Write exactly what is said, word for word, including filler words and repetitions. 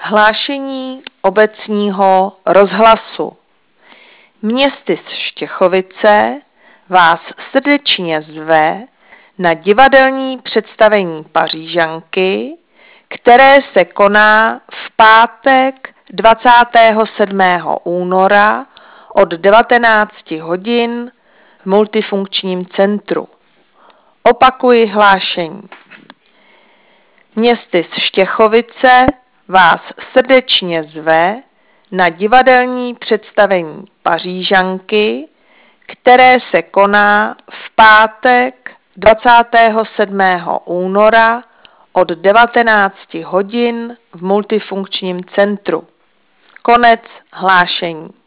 Hlášení obecního rozhlasu. Městys Štěchovice vás srdečně zve na divadelní představení Pařížanky, které se koná v pátek dvacátého sedmého února od devatenácti hodin v multifunkčním centru. Opakuji hlášení. Městys Štěchovice vás srdečně zve na divadelní představení Pařížanky, které se koná v pátek dvacátého sedmého února od devatenácti hodin v multifunkčním centru. Konec hlášení.